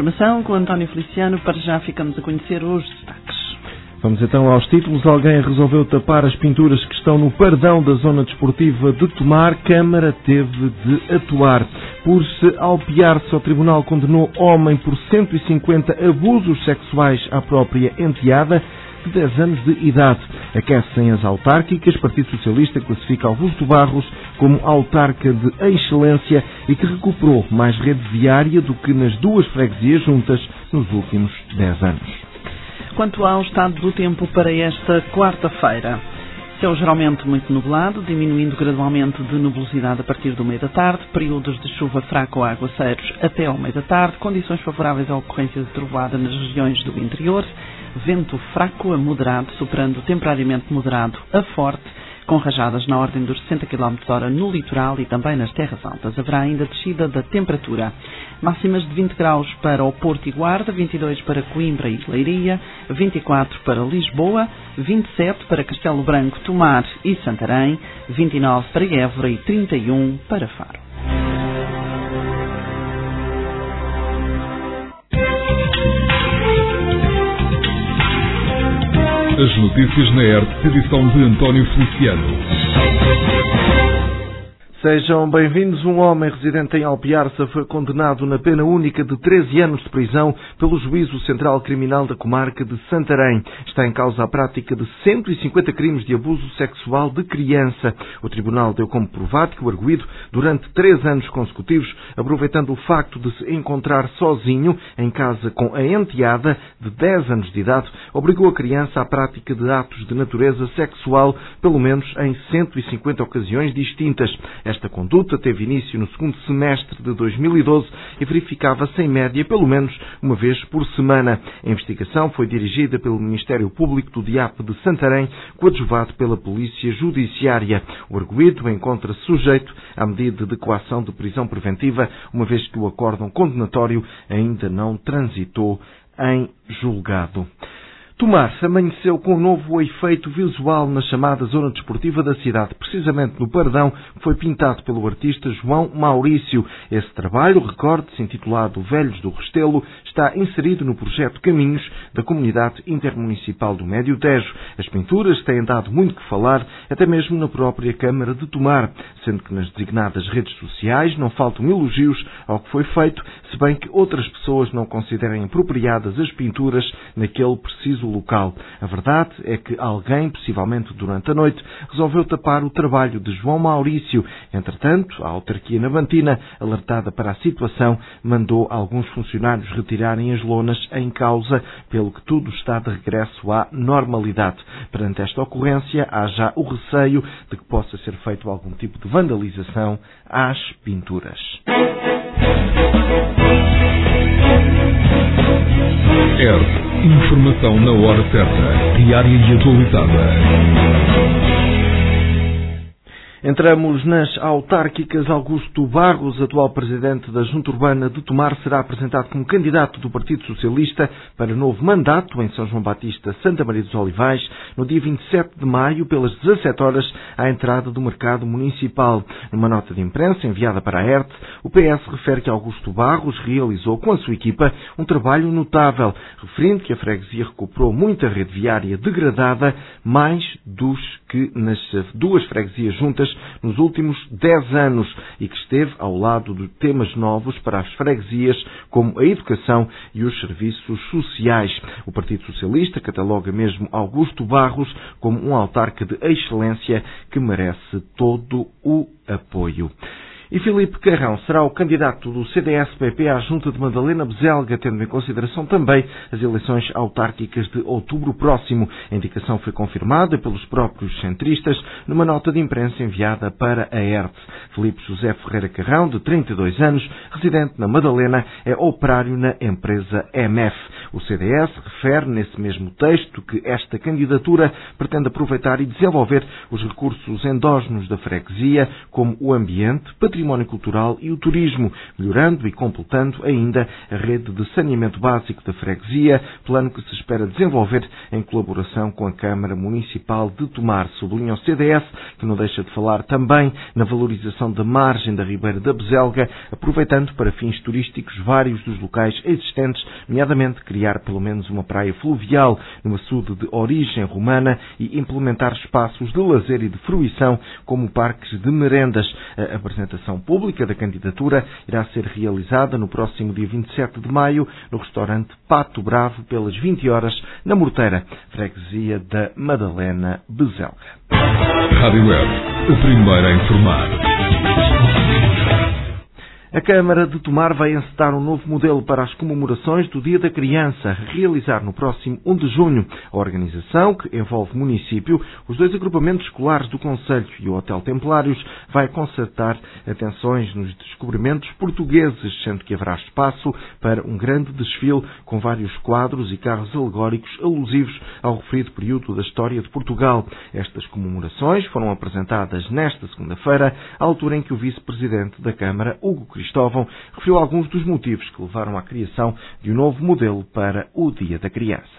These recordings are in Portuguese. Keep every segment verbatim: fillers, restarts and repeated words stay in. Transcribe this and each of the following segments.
informação com António Feliciano. Para já ficamos a conhecer os destaques. Vamos então aos títulos. Alguém resolveu tapar as pinturas que estão no pardão da zona desportiva de Tomar. Câmara teve de atuar. Por se alpiar-se, o Tribunal condenou homem por cento e cinquenta abusos sexuais à própria enteada de dez anos de idade. Aquecem as autárquicas. Partido Socialista classifica Augusto Barros como autarca de excelência e que recuperou mais rede viária do que nas duas freguesias juntas nos últimos dez anos. Quanto ao estado do tempo para esta quarta-feira, céu geralmente muito nublado, diminuindo gradualmente de nubosidade a partir do meio da tarde, períodos de chuva fraca ou aguaceiros até ao meio da tarde, condições favoráveis à ocorrência de trovoada nas regiões do interior, vento fraco a moderado, superando temporariamente moderado a forte, com rajadas na ordem dos sessenta quilómetros por hora no litoral e também nas terras altas. Haverá ainda descida da temperatura. Máximas de vinte graus para o Porto e Guarda, vinte e dois para Coimbra e Leiria, vinte e quatro para Lisboa, vinte e sete para Castelo Branco, Tomar e Santarém, vinte e nove para Évora e trinta e um para Faro. As notícias na R T P, edição de António Feliciano. Sejam bem-vindos. Um homem residente em Alpiarça foi condenado na pena única de treze anos de prisão pelo Juízo Central Criminal da Comarca de Santarém. Está em causa a prática de cento e cinquenta crimes de abuso sexual de criança. O Tribunal deu como provado que o arguido, durante três anos consecutivos, aproveitando o facto de se encontrar sozinho em casa com a enteada de dez anos de idade, obrigou a criança à prática de atos de natureza sexual, pelo menos em cento e cinquenta ocasiões distintas. Esta conduta teve início no segundo semestre de dois mil e doze e verificava-se em média pelo menos uma vez por semana. A investigação foi dirigida pelo Ministério Público do D I A P de Santarém, coadjuvado pela Polícia Judiciária. O arguido encontra-se sujeito à medida de coação de prisão preventiva, uma vez que o acórdão condenatório ainda não transitou em julgado. Tomar amanheceu com um novo efeito visual na chamada zona desportiva da cidade, precisamente no pardão que foi pintado pelo artista João Maurício. Esse trabalho, recorde-se, intitulado Velhos do Restelo, está inserido no projeto Caminhos da Comunidade Intermunicipal do Médio Tejo. As pinturas têm dado muito que falar, até mesmo na própria Câmara de Tomar, sendo que nas designadas redes sociais não faltam elogios ao que foi feito, se bem que outras pessoas não considerem apropriadas as pinturas naquele preciso local. A verdade é que alguém, possivelmente durante a noite, resolveu tapar o trabalho de João Maurício. Entretanto, a autarquia navantina, alertada para a situação, mandou alguns funcionários retirarem as lonas em causa, pelo que tudo está de regresso à normalidade. Perante esta ocorrência, há já o receio de que possa ser feito algum tipo de vandalização às pinturas. R. Informação na hora certa, diária e atualizada. Entramos nas autárquicas. Augusto Barros, atual presidente da Junta Urbana de Tomar, será apresentado como candidato do Partido Socialista para novo mandato em São João Batista, Santa Maria dos Olivais, no dia vinte e sete de maio, pelas dezassete horas, à entrada do mercado municipal. Numa nota de imprensa enviada para a R T, o P S refere que Augusto Barros realizou com a sua equipa um trabalho notável, referindo que a freguesia recuperou muita rede viária degradada, mais dos que nas duas freguesias juntas nos últimos dez anos, e que esteve ao lado de temas novos para as freguesias, como a educação e os serviços sociais. O Partido Socialista cataloga mesmo Augusto Barros como um autarca de excelência que merece todo o apoio. E Filipe Carrão será o candidato do C D S P P à Junta de Madalena Bezelga, tendo em consideração também as eleições autárquicas de outubro próximo. A indicação foi confirmada pelos próprios centristas numa nota de imprensa enviada para a R T. Filipe José Ferreira Carrão, de trinta e dois anos, residente na Madalena, é operário na empresa M F. O C D S refere nesse mesmo texto que esta candidatura pretende aproveitar e desenvolver os recursos endógenos da freguesia, como o ambiente, patrimônio património cultural e o turismo, melhorando e completando ainda a rede de saneamento básico da freguesia, plano que se espera desenvolver em colaboração com a Câmara Municipal de Tomar. Sublinha o C D S, que não deixa de falar também na valorização da margem da Ribeira da Bezelga, aproveitando para fins turísticos vários dos locais existentes, nomeadamente criar pelo menos uma praia fluvial no açude de origem romana e implementar espaços de lazer e de fruição como parques de merendas. A apresentação pública da candidatura irá ser realizada no próximo dia vinte e sete de maio no restaurante Pato Bravo pelas vinte horas na Morteira, freguesia da Madalena Bezelga. Rádio Web, a primeira a informar. A Câmara de Tomar vai encetar um novo modelo para as comemorações do Dia da Criança, a realizar no próximo primeiro de junho. A organização, que envolve o município, os dois agrupamentos escolares do Concelho e o Hotel Templários, vai concertar atenções nos descobrimentos portugueses, sendo que haverá espaço para um grande desfile com vários quadros e carros alegóricos alusivos ao referido período da história de Portugal. Estas comemorações foram apresentadas nesta segunda-feira, à altura em que o vice-presidente da Câmara, Hugo Cristóvão, referiu alguns dos motivos que levaram à criação de um novo modelo para o Dia da Criança.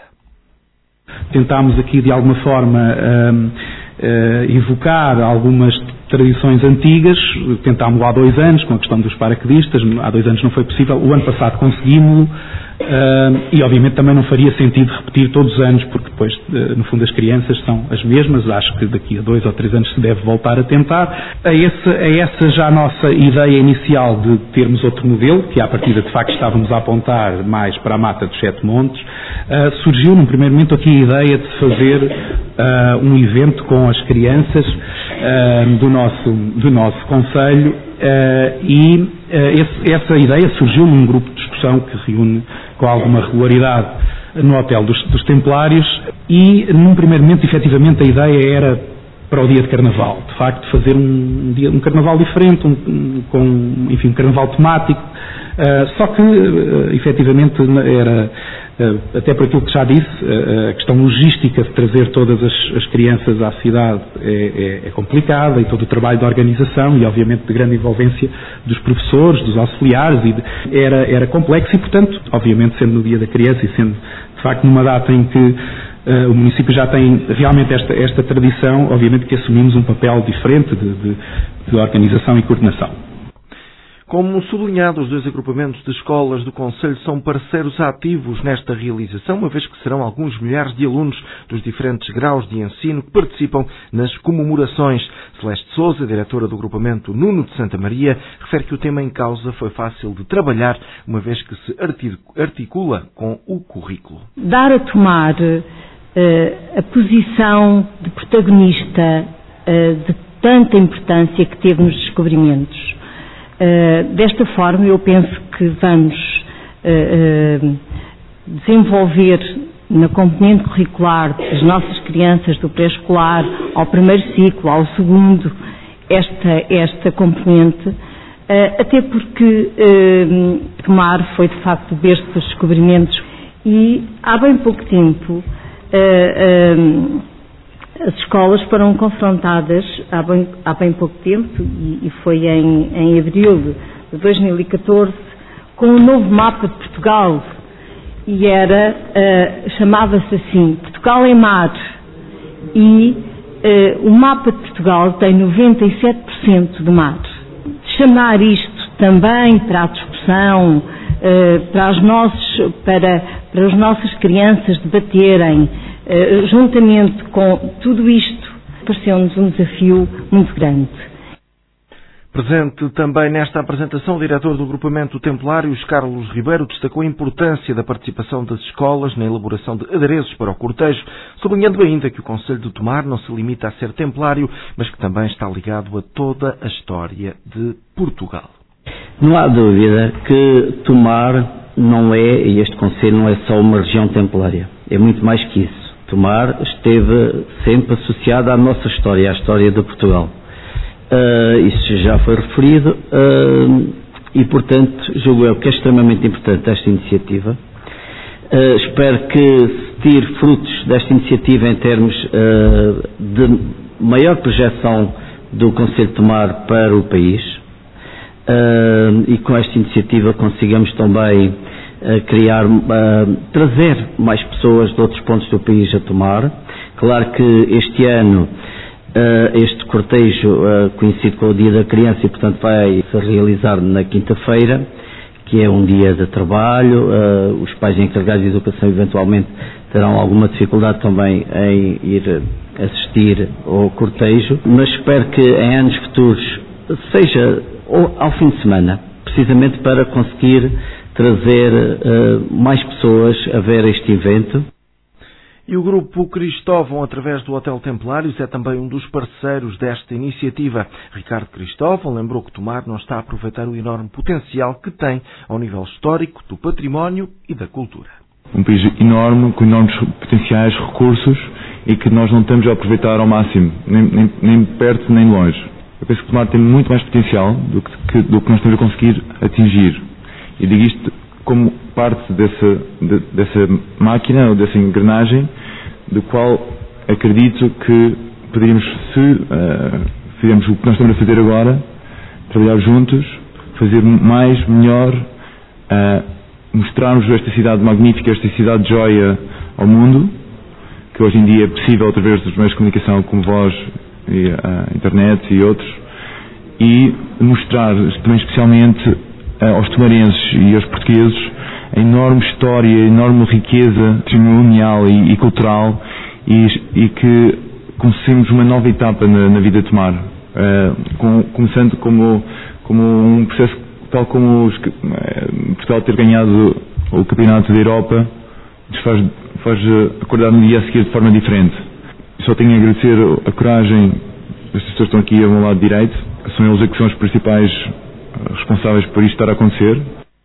Tentámos aqui, de alguma forma, uh, uh, evocar algumas tradições antigas. Tentámos há dois anos, com a questão dos paraquedistas. Há dois anos não foi possível. O ano passado conseguimos-lo. Uh, e, obviamente, também não faria sentido repetir todos os anos, porque depois, uh, no fundo, as crianças são as mesmas. Acho que daqui a dois ou três anos se deve voltar a tentar. É essa, é essa já a nossa ideia inicial de termos outro modelo, que à partida, de facto, estávamos a apontar mais para a Mata dos Sete Montes. Uh, surgiu, num primeiro momento, aqui a ideia de fazer uh, um evento com as crianças uh, do nosso, do nosso concelho, uh, e uh, esse, essa ideia surgiu num grupo de discussão que reúne com alguma regularidade no Hotel dos, dos Templários, e num primeiro momento, efetivamente, a ideia era para o dia de Carnaval, de facto, fazer um, dia, um Carnaval diferente, um, um, com, enfim, um Carnaval temático, uh, só que, uh, efetivamente, era, uh, até por aquilo que já disse, uh, a questão logística de trazer todas as, as crianças à cidade é, é, é complicada, e todo o trabalho de organização e, obviamente, de grande envolvência dos professores, dos auxiliares, e de, era, era complexo e, portanto, obviamente, sendo no dia da criança e sendo, de facto, numa data em que Uh, o município já tem realmente esta, esta tradição, obviamente que assumimos um papel diferente de, de, de organização e coordenação. Como sublinhado, os dois agrupamentos de escolas do Concelho são parceiros ativos nesta realização, uma vez que serão alguns milhares de alunos dos diferentes graus de ensino que participam nas comemorações. Celeste Sousa, diretora do agrupamento Nuno de Santa Maria, refere que o tema em causa foi fácil de trabalhar, uma vez que se articula com o currículo. Dar a Tomar uh, a posição de protagonista uh, de tanta importância que teve nos descobrimentos. Uh, desta forma, eu penso que vamos uh, uh, desenvolver na componente curricular das nossas crianças do pré-escolar ao primeiro ciclo, ao segundo, esta, esta componente, uh, até porque uh, Tomar foi de facto o berço dos descobrimentos, e há bem pouco tempo uh, uh, as escolas foram confrontadas, há bem, há bem pouco tempo, e, e foi em, em abril de dois mil e catorze, com um novo mapa de Portugal, e era, uh, chamava-se assim, Portugal em Mar, e uh, o mapa de Portugal tem noventa e sete por cento de mar. Chamar isto também para a discussão, uh, para, as nossos, para, para as nossas crianças debaterem, Uh, juntamente com tudo isto, pareceu-nos um desafio muito grande. Presente também nesta apresentação, o diretor do agrupamento Templários, Carlos Ribeiro, destacou a importância da participação das escolas na elaboração de adereços para o cortejo, sublinhando ainda que o Concelho de Tomar não se limita a ser templário, mas que também está ligado a toda a história de Portugal. Não há dúvida que Tomar não é, e este Concelho não é só uma região templária, é muito mais que isso. Tomar esteve sempre associado à nossa história, à história de Portugal. Uh, isso já foi referido uh, e, portanto, julgo eu que é extremamente importante esta iniciativa. Uh, espero que se tire frutos desta iniciativa em termos uh, de maior projeção do Concelho de Tomar para o país. uh, e com esta iniciativa consigamos também uh, criar, uh, trazer mais pessoas de outros pontos do país a tomar. Claro que este ano Uh, este cortejo uh, coincide com o Dia da Criança e, portanto, vai se realizar na quinta-feira, que é um dia de trabalho. Uh, os pais encarregados de educação eventualmente terão alguma dificuldade também em ir assistir ao cortejo, mas espero que em anos futuros seja ao fim de semana, precisamente para conseguir trazer uh, mais pessoas a ver este evento. E o Grupo Cristóvão, através do Hotel Templários, é também um dos parceiros desta iniciativa. Ricardo Cristóvão lembrou que Tomar não está a aproveitar o enorme potencial que tem ao nível histórico, do património e da cultura. Um país enorme, com enormes potenciais, recursos, e que nós não estamos a aproveitar ao máximo, nem, nem, nem perto nem longe. Eu penso que Tomar tem muito mais potencial do que, do que nós estamos a conseguir atingir. E digo isto como parte dessa, de, dessa máquina ou dessa engrenagem, do qual acredito que poderíamos, se uh, fizermos o que nós estamos a fazer agora, trabalhar juntos, fazer mais, melhor, uh, mostrarmos esta cidade magnífica, esta cidade de joia ao mundo, que hoje em dia é possível através dos meios de comunicação como voz, e a uh, internet e outros, e mostrar também especialmente aos tomarenses e aos portugueses a enorme história, a enorme riqueza patrimonial e, e cultural, e, e que comecemos uma nova etapa na, na vida de Tomar, uh, com, começando como, como um processo tal como os, uh, Portugal ter ganhado o Campeonato da Europa nos faz, faz acordar no dia a seguir de forma diferente. Só tenho a agradecer a coragem destas pessoas que estão aqui ao meu lado direito, são eles que são os principais responsáveis por isto estar a acontecer.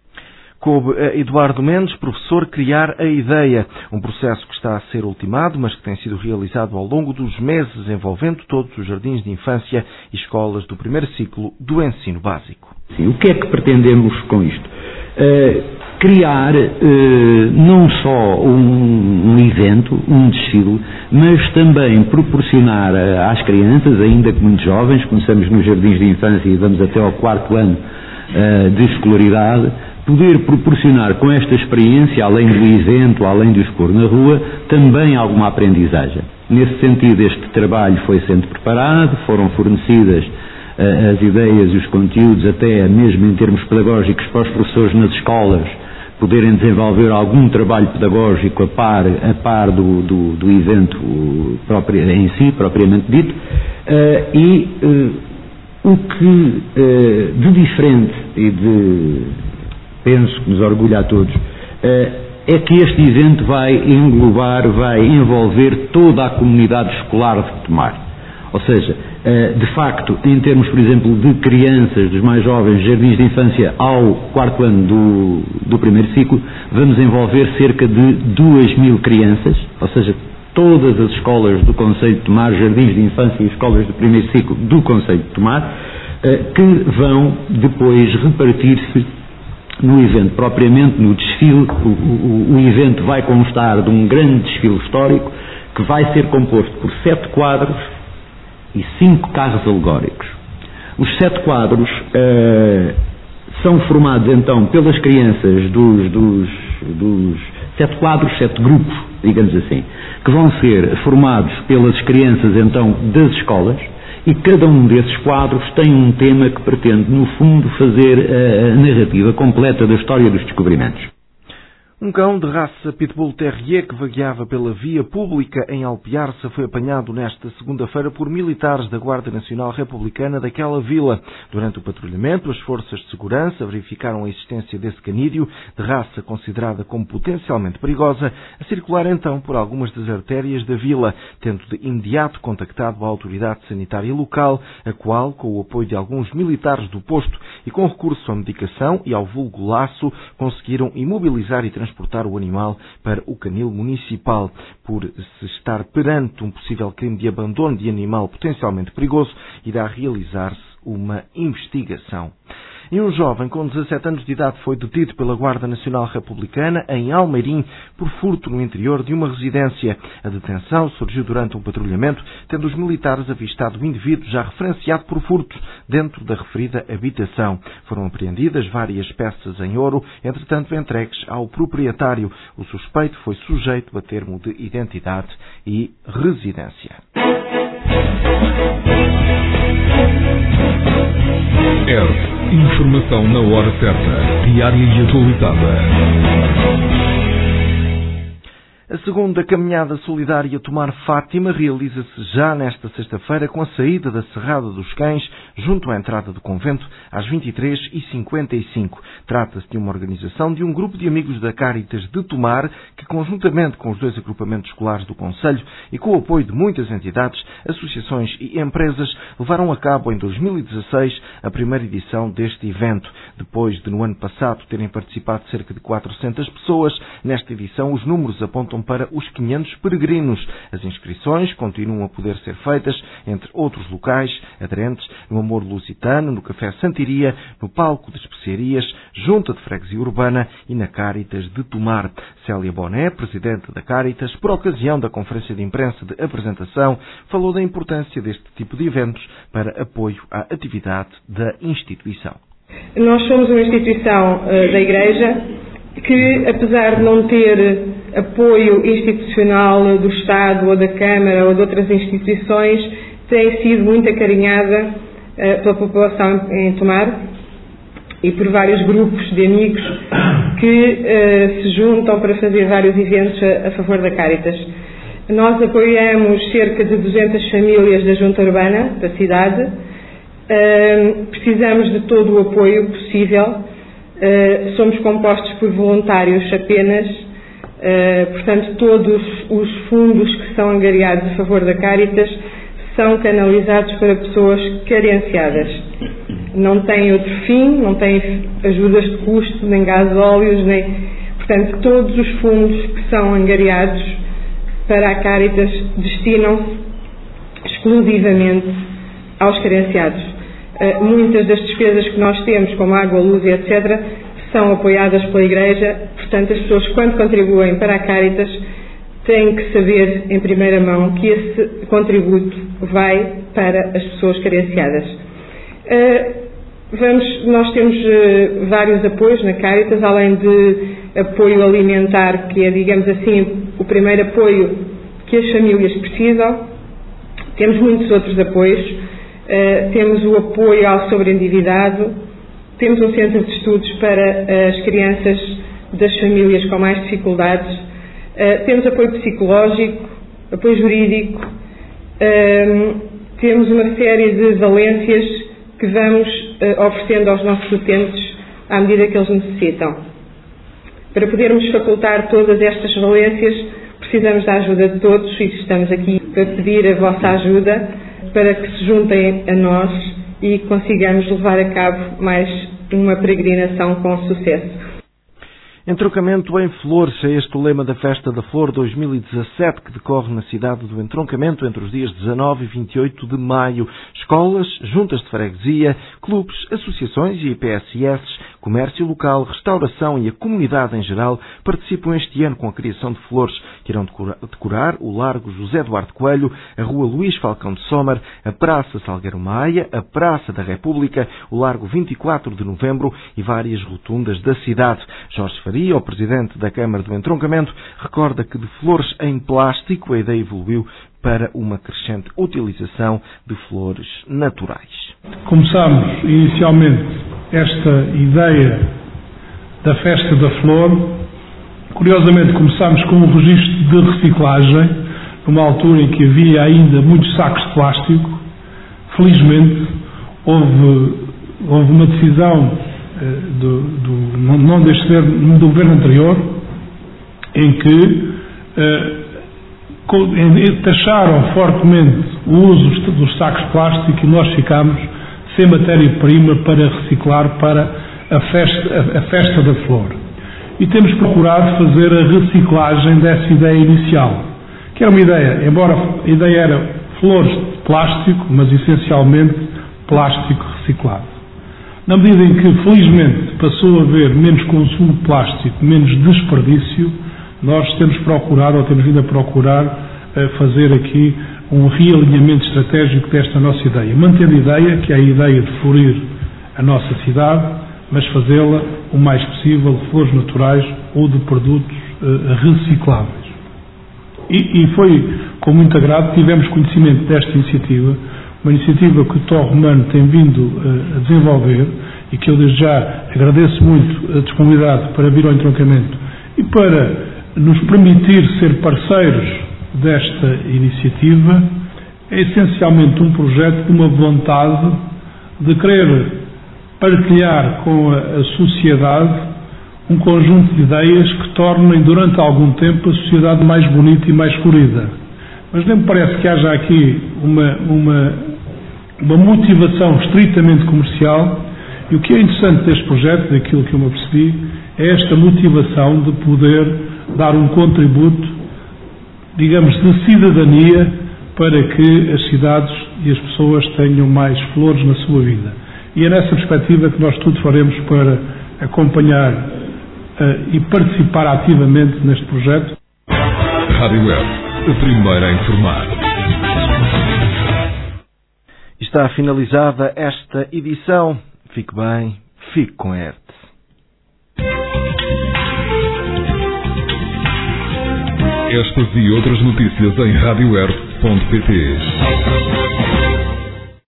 Coube a Eduardo Mendes, professor, criar a ideia, um processo que está a ser ultimado, mas que tem sido realizado ao longo dos meses, envolvendo todos os jardins de infância e escolas do primeiro ciclo do ensino básico. Sim, o que é que pretendemos com isto? Uh, criar uh, não só um, um evento, um desfile, mas também proporcionar uh, às crianças, ainda que muito jovens, começamos nos jardins de infância e vamos até ao quarto ano uh, de escolaridade, poder proporcionar com esta experiência, além do evento, além do expor na rua, também alguma aprendizagem. Nesse sentido, este trabalho foi sendo preparado, foram fornecidas uh, as ideias e os conteúdos, até mesmo em termos pedagógicos, para os professores nas escolas poderem desenvolver algum trabalho pedagógico a par, a par do, do, do evento próprio, em si, propriamente dito, uh, e uh, o que uh, de diferente e de, penso que nos orgulha a todos, uh, é que este evento vai englobar, vai envolver toda a comunidade escolar de Tomar. Ou seja, de facto, em termos, por exemplo, de crianças, dos mais jovens, jardins de infância ao quarto ano do, do primeiro ciclo, vamos envolver cerca de duas mil crianças, ou seja, todas as escolas do Concelho de Tomar, jardins de infância e escolas do primeiro ciclo do Concelho de Tomar, que vão depois repartir-se no evento, propriamente no desfile. O, o, o evento vai constar de um grande desfile histórico que vai ser composto por sete quadros e cinco carros alegóricos. Os sete quadros uh, são formados então pelas crianças dos, dos, dos sete quadros, sete grupos, digamos assim, que vão ser formados pelas crianças então das escolas, e cada um desses quadros tem um tema que pretende, no fundo, fazer a narrativa completa da história dos descobrimentos. Um cão de raça Pitbull Terrier que vagueava pela via pública em Alpiarça foi apanhado nesta segunda-feira por militares da Guarda Nacional Republicana daquela vila. Durante o patrulhamento, as forças de segurança verificaram a existência desse canídeo, de raça considerada como potencialmente perigosa, a circular então por algumas das artérias da vila, tendo de imediato contactado a autoridade sanitária local, a qual, com o apoio de alguns militares do posto e com recurso à medicação e ao vulgo laço, conseguiram imobilizar e transportar transportar o animal para o canil municipal. Por se estar perante um possível crime de abandono de animal potencialmente perigoso, irá realizar-se uma investigação. E um jovem com dezassete anos de idade foi detido pela Guarda Nacional Republicana em Almeirim por furto no interior de uma residência. A detenção surgiu durante um patrulhamento, tendo os militares avistado o indivíduo já referenciado por furtos dentro da referida habitação. Foram apreendidas várias peças em ouro, entretanto entregues ao proprietário. O suspeito foi sujeito a termo de identidade e residência. ERP. Informação na hora certa, diária e atualizada. A segunda caminhada solidária Tomar Fátima realiza-se já nesta sexta-feira com a saída da Serrada dos Cães junto à entrada do convento às vinte e três e cinquenta e cinco. Trata-se de uma organização de um grupo de amigos da Cáritas de Tomar que, conjuntamente com os dois agrupamentos escolares do concelho e com o apoio de muitas entidades, associações e empresas, levaram a cabo em dois mil e dezasseis a primeira edição deste evento. Depois de, no ano passado, terem participado cerca de quatrocentas pessoas, nesta edição os números apontam para os quinhentos peregrinos. As inscrições continuam a poder ser feitas, entre outros locais aderentes, no Amor Lusitano, no Café Santiria, no Palco de Especiarias, Junta de Freguesia Urbana e na Cáritas de Tomar. Célia Boné, presidente da Cáritas, por ocasião da conferência de imprensa de apresentação, falou da importância deste tipo de eventos para apoio à atividade da instituição. Nós somos uma instituição uh, da Igreja que, apesar de não ter apoio institucional do Estado ou da Câmara ou de outras instituições, tem sido muito acarinhada uh, pela população em Tomar e por vários grupos de amigos que uh, se juntam para fazer vários eventos a, a favor da Cáritas. Nós apoiamos cerca de duzentas famílias da Junta Urbana da cidade. Uh, precisamos de todo o apoio possível. Uh, somos compostos por voluntários apenas, uh, portanto todos os fundos que são angariados a favor da Cáritas são canalizados para pessoas carenciadas. Não têm outro fim, não têm ajudas de custo, nem gasóleos, nem... Portanto, todos os fundos que são angariados para a Cáritas destinam-se exclusivamente aos carenciados. Uh, muitas das despesas que nós temos, como água, luz e etcétera, são apoiadas pela Igreja. Portanto, as pessoas, quando contribuem para a Cáritas, têm que saber, em primeira mão, que esse contributo vai para as pessoas carenciadas. Uh, vamos, nós temos uh, vários apoios na Cáritas, além de apoio alimentar, que é, digamos assim, o primeiro apoio que as famílias precisam. Temos muitos outros apoios. Uh, temos o apoio ao sobreendividado, temos um centro de estudos para uh, as crianças das famílias com mais dificuldades, uh, temos apoio psicológico, apoio jurídico, uh, temos uma série de valências que vamos uh, oferecendo aos nossos utentes à medida que eles necessitam. Para podermos facultar todas estas valências, precisamos da ajuda de todos e estamos aqui para pedir a vossa ajuda para que se juntem a nós e consigamos levar a cabo mais uma peregrinação com sucesso. Entroncamento em Flores, é este o lema da Festa da Flor dois mil e dezassete, que decorre na cidade do Entroncamento entre os dias dezanove e vinte e oito de maio. Escolas, juntas de freguesia, clubes, associações e I P S S, comércio local, restauração e a comunidade em geral participam este ano com a criação de flores que irão decorar o Largo José Eduardo Coelho, a Rua Luís Falcão de Somar, a Praça Salgueiro Maia, a Praça da República, o Largo vinte e quatro de novembro e várias rotundas da cidade. Jorge Faria, o presidente da Câmara do Entroncamento, recorda que de flores em plástico a ideia evoluiu para uma crescente utilização de flores naturais. Começámos inicialmente esta ideia da Festa da Flor. Curiosamente começámos com um registro de reciclagem, numa altura em que havia ainda muitos sacos de plástico. Felizmente houve, houve uma decisão do, do, não deste governo, do governo anterior, em que eh, taxaram fortemente o uso dos sacos de plástico e nós ficámos sem matéria-prima para reciclar para a festa, a festa da flor. E temos procurado fazer a reciclagem dessa ideia inicial, que era uma ideia, embora a ideia era flores de plástico, mas essencialmente plástico reciclado. na medida em que, felizmente, passou a haver menos consumo de plástico, menos desperdício, nós temos procurado, ou temos vindo a procurar, fazer aqui um realinhamento estratégico desta nossa ideia, mantendo a ideia, que é a ideia de florir a nossa cidade, mas fazê-la o mais possível de flores naturais ou de produtos uh, recicláveis. E, e foi com muito agrado que tivemos conhecimento desta iniciativa, uma iniciativa que o Tó Romano tem vindo uh, a desenvolver e que eu desde já agradeço muito a disponibilidade para vir ao entroncamento e para nos permitir ser parceiros desta iniciativa. É essencialmente um projeto de uma vontade de querer partilhar com a, a sociedade um conjunto de ideias que tornem durante algum tempo a sociedade mais bonita e mais florida. Mas nem me parece que haja aqui uma, uma, uma motivação estritamente comercial, e o que é interessante deste projeto, daquilo que eu me apercebi, é esta motivação de poder dar um contributo, digamos, de cidadania para que as cidades e as pessoas tenham mais flores na sua vida. E é nessa perspectiva que nós tudo faremos para acompanhar uh, e participar ativamente neste projeto. Rádio Web, a primeira a informar. Está finalizada esta edição. Fique bem, fique com a E R T. Estas e outras notícias em rádio web ponto pt.